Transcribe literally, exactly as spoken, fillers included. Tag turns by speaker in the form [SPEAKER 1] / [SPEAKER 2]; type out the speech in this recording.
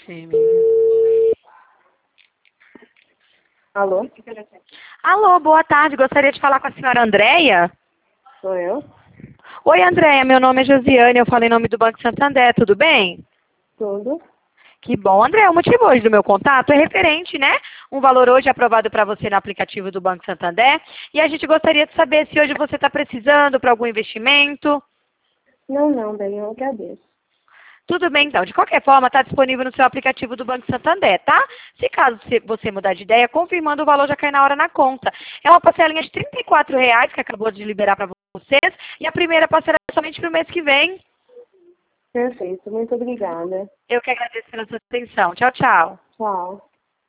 [SPEAKER 1] Sim.
[SPEAKER 2] Alô?
[SPEAKER 1] Alô, boa tarde. Gostaria de falar com a senhora Andréia.
[SPEAKER 2] Sou eu?
[SPEAKER 1] Oi, Andréia. Meu nome é Josiane. Eu falo em nome do Banco Santander. Tudo bem?
[SPEAKER 2] Tudo?
[SPEAKER 1] Que bom, André. O motivo hoje do meu contato é referente, né? Um valor hoje aprovado para você no aplicativo do Banco Santander. E a gente gostaria de saber se hoje você está precisando para algum investimento.
[SPEAKER 2] Não, não, bem, eu agradeço.
[SPEAKER 1] Tudo bem, então. De qualquer forma, está disponível no seu aplicativo do Banco Santander, tá? Se caso você- você mudar de ideia, confirmando o valor já cai na hora na conta. É uma parcelinha de trinta e quatro reais que acabou de liberar para vocês. E a primeira parcela é somente para o mês que vem.
[SPEAKER 2] Perfeito, muito obrigada.
[SPEAKER 1] Eu que agradeço pela sua atenção. Tchau, tchau.
[SPEAKER 2] Tchau.